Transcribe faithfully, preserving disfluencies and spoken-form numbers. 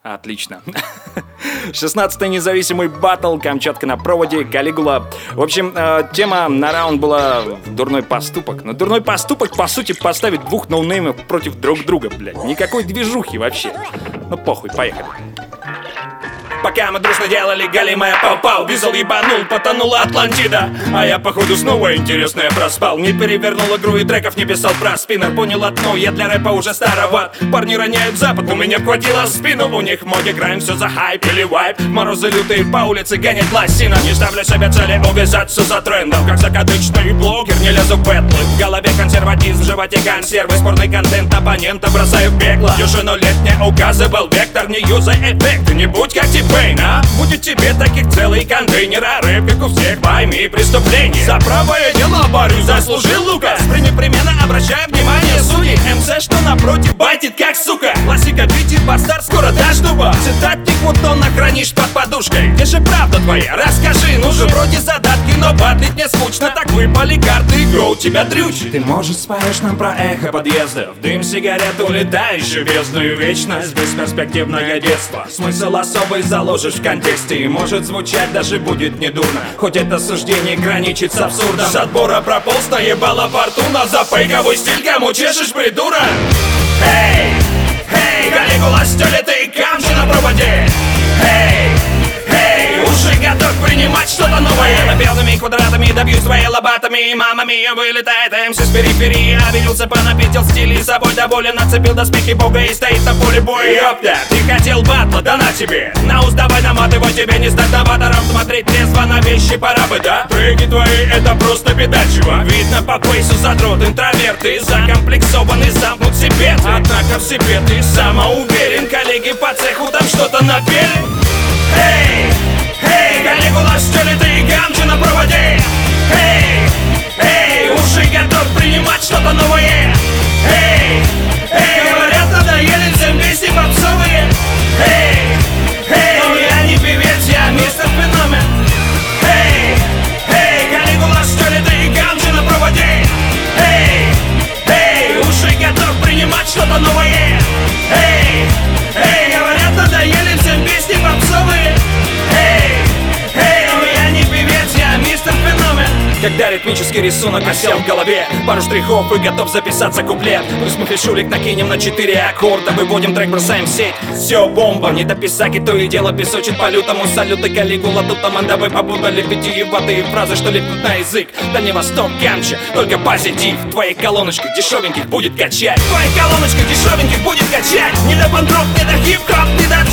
Отлично. шестнадцатый независимый баттл, Камчатка на проводе, Калигула. В общем, э, тема на раунд была дурной поступок. Но дурной поступок, по сути, поставить двух ноунеймов против друг друга, блядь. Никакой движухи вообще. Ну похуй, поехали. Пока мы дружно делали галимая попал, Визел ебанул, потонула Атлантида. А я походу снова интересное проспал. Не перевернул игру и треков не писал про спиннер. Понял одно, я для рэпа уже староват. Парни роняют запад, у меня хватило спину. У них моги граем, все за хайп или вайп. Морозы лютые по улице гонять лосина. Не ставлю себе цели увязаться за трендом. Как закадычный блогер, не лезу в бэтлы. В голове консерватизм, в животе консервы. Спорный контент оппонента бросаю в пекло. Дюжину лет не указывал вектор, не юзай эффекты. Не будь как типа Пейна. Будет тебе таких целый контейнер, а рэп, как у всех, пойми преступление. За правое дело борюсь, заслужил Лукас. При непременно обращаю внимание судей. МС, что напротив, байтит как сука. Классика, битит бастард, скоро дашь дуба. Цитатник вот он хранишь под подушкой. Где же правда твоя? Расскажи, ну же вроде задатки, но батлить не скучно. Так выпали карты, гоу, тебя дрючит. Ты, может, споешь нам про эхо подъездов, дым сигарет, улетающую бездную вечность. Бесперспективное детство, смысл особый заложишь в контексте, и может звучать даже будет недурно. Хоть это суждение граничит с абсурдом. С отбора прополз, наебала фортуна. За фейковый стиль кому чешешь, придурок? Эй, эй, Калигула, стёлитый камни на проводе. Эй, эй, уже готов принимать что-то новое. Белыми квадратами добьюсь своей лопатами. И мама мия вылетает МС с периферии. Обиделся, понапитил стиль и собой доволен. Нацепил доспехи бога и стоит на поле боя. Ёпта, ты хотел батла, да на тебе. На уз давай наматывай, тебе не стать новатором. Смотреть трезво на вещи пора бы, да? Треки твои это просто беда, чувак. Видно по фейсу задрот, интроверты. Закомплексованы, замкнут себе ты. Однако в себе ты самоуверен. Коллеги по цеху там что-то напели. Эй, эй, Калигула, стёлитый гамчи на проводе. Эй, эй, уже готов принимать что-то новое. Эй, эй, говорят, надоели всем песни попсовые. Эй, эй, но я не певец, я мистер Феномен. Эй, эй, Калигула, стёлитый гамчи на проводе. Эй, эй, уже готов принимать что-то новое. Эй, эй, говорят, надоели всем песни попсовые. Эй, эй, но я не певец, я мистер Феномен. Когда ритмический рисунок осел в голове, пару штрихов и готов записаться куплет. Плюс мы фишулик накинем на четыре аккорда. Выводим трек, бросаем в сеть. Все, бомба, не дописаки, то и дело песочит по лютому. Салюты, Калигула, тут командовой побудали витиеватые фразы, что липнут на язык. Дальний Восток, Камча, только позитив. Твоей колоночкой дешевеньких будет качать. Твоей колоночкой дешевеньких будет качать. Не до панк-рок, не до хип-хоп, не до